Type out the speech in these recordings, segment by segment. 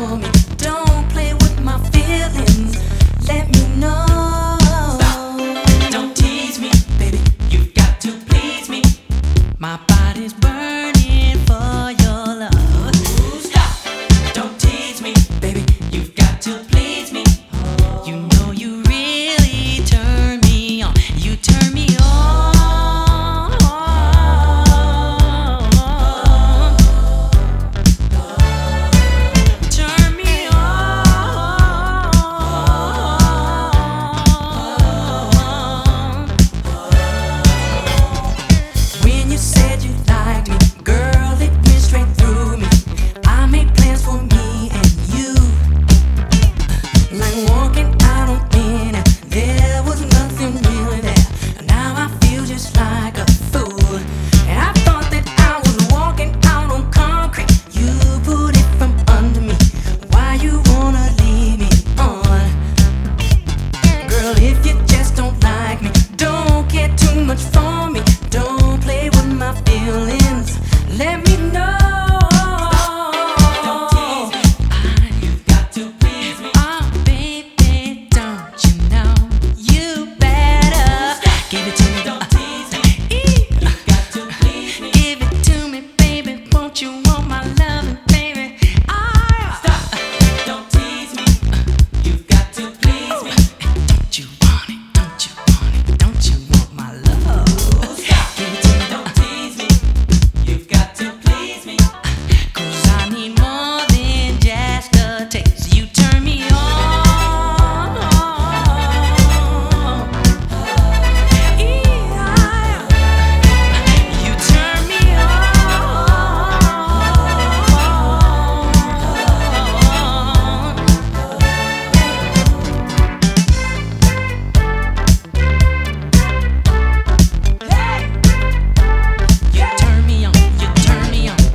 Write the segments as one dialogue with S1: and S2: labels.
S1: for me. Don't play with my feelings. Let me know.
S2: Stop. Don't tease me, baby. You've got to please me.
S1: My body's burning for your love.
S2: Stop. Don't tease me, baby. You've got to please me.
S1: You know you really turn me on. You turn me on. Turn me on. When you said you liked me, girl, it went straight through me. I made plans for me and you, like walking out on thin air. There was nothing really there. Now I feel just like a fool. And I thought that I was walking out on concrete. You put it from under me. Why you wanna leave me on? Girl, if you just don't like me, don't care too much for me. Don't play with my feelings. Let me know.
S2: Don't tease me. You've got to please me.
S1: Oh, baby, don't you know you better give it to me.
S2: Don't tease me. You've got to please me.
S1: Give it to me, baby. Won't you want my loving, baby?
S2: Stop. Don't tease me. You've got to please me.
S1: Don't you want it? Don't you want it? Don't you want my love?
S2: Stop.
S1: Give it to me.
S2: Don't tease me. You've got to please me.
S1: 'Cause I need more than just a taste. You turn me on. You turn me You turn me on. You turn me on.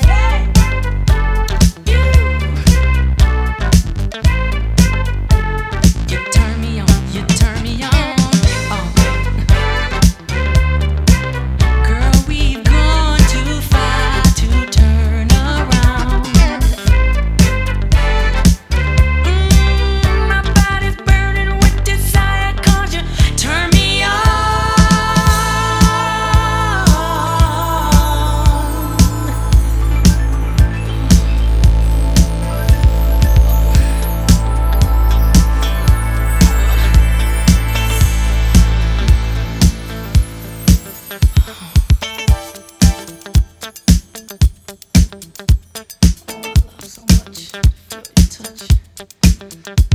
S1: You turn me on. You turn me on. Oh. Girl, we've gone too far to turn around. My body's burning with desire 'cause you turn me on. So much. Feel your touch.